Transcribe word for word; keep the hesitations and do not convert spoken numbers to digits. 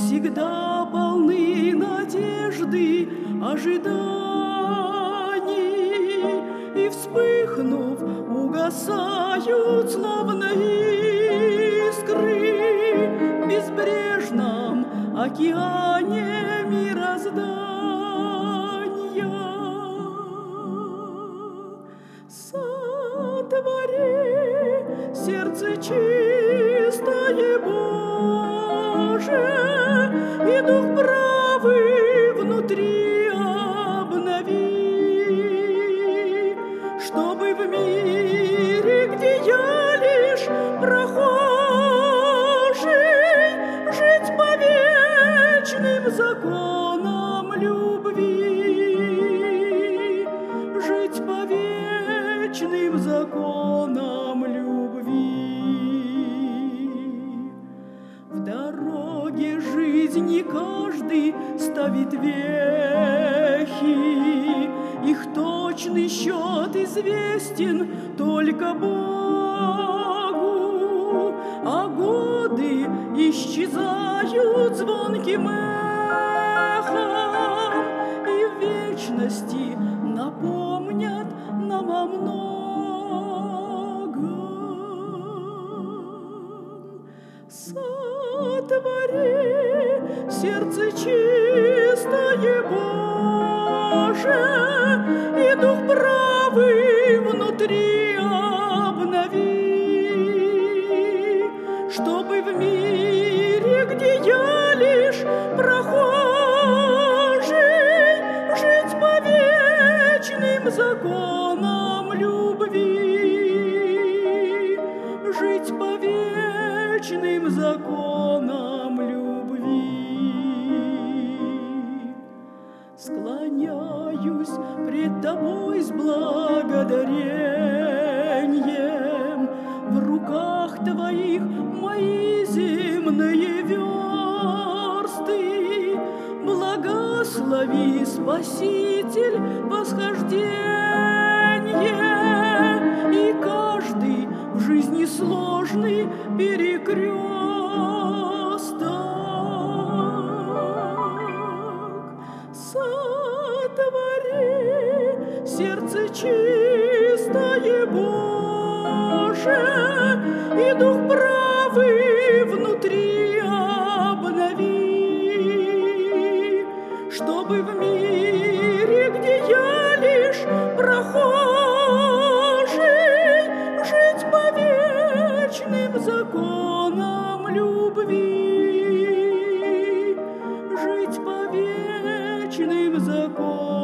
всегда полны надежды, ожиданий, и, вспыхнув, угасают, словно искры, в безбрежном океане мироздания. Сотвори сердце чистое, Боже, и дух правый внутри обнови, чтобы в мире, где я лишь прохожий, жить по вечным законам любви, жить по вечным законам любви. В дороге жизни каждый ставит вехи, их точный счет известен только Богу, а годы исчезают звонким эхом и в вечности напомнят нам о многом. Сотвори сердце чистое, Боже, и дух правый внутри обнови, чтобы в мире, где я лишь прохожий, жить по вечным законам любви, жить по вечным законам любви. Склоняюсь пред Тобой с благодарением, в руках Твоих мои земные версты. Благослови, Спаситель, восхождение, и каждый в жизни сложный перекресток. Сотвори сердце чистое, Боже, и дух правый внутри обнови, чтобы в мире, где я лишь прохожий, жить по вечным законам любви, жить по вечным законам.